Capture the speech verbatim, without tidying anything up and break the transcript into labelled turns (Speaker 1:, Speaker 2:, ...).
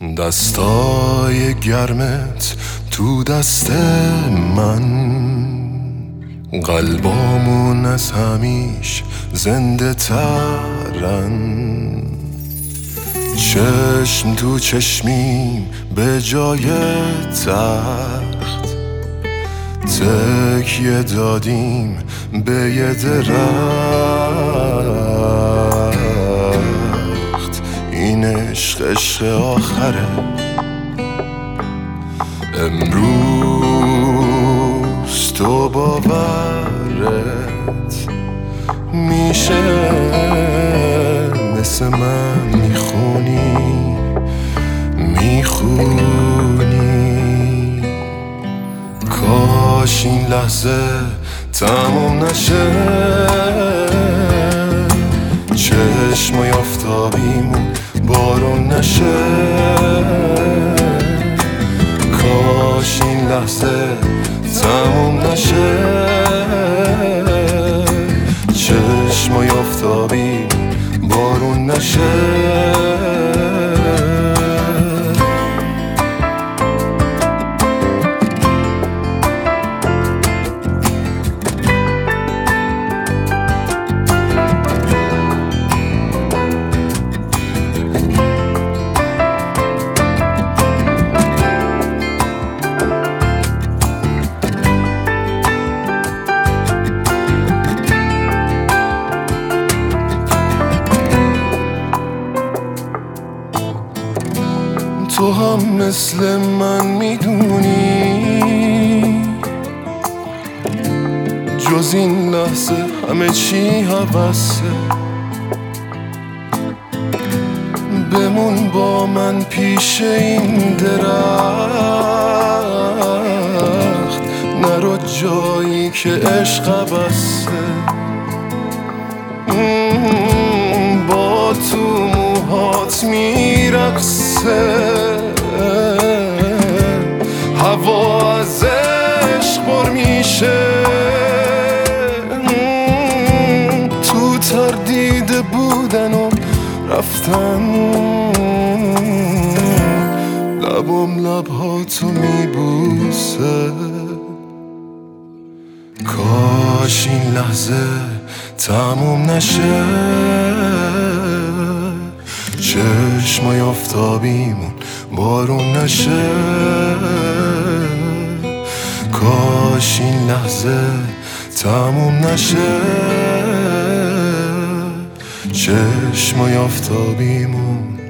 Speaker 1: دستای گرمت تو دست من، قلبامون از همیش زنده ترن. چشم تو چشمیم به جای تخت، تکیه دادیم به یه درخت. این عشق عشق آخره، امروز تو باورت میشه مثل من میخونی میخونی. کاش این لحظه تموم نشه، چشمای آفتابیمون بارون نشه. کاش این لحظه تموم نشه، چشمای آفتابیمون بارون نشه. تو هم مثل من میدونی جز این لحظه همه چی هوسه. بمون با من پیش این درخت، نرو جایی که عشق بسته. با تو موهات میرقصه، هوا از عشق پر میشه. تو تردید بودن و رفتن، لبم لبهاتو میبوسه. کاش این لحظه تموم نشه، چشمای آفتابیمون بارون نشه. کاش این لحظه تموم نشه، چشمای آفتابیمون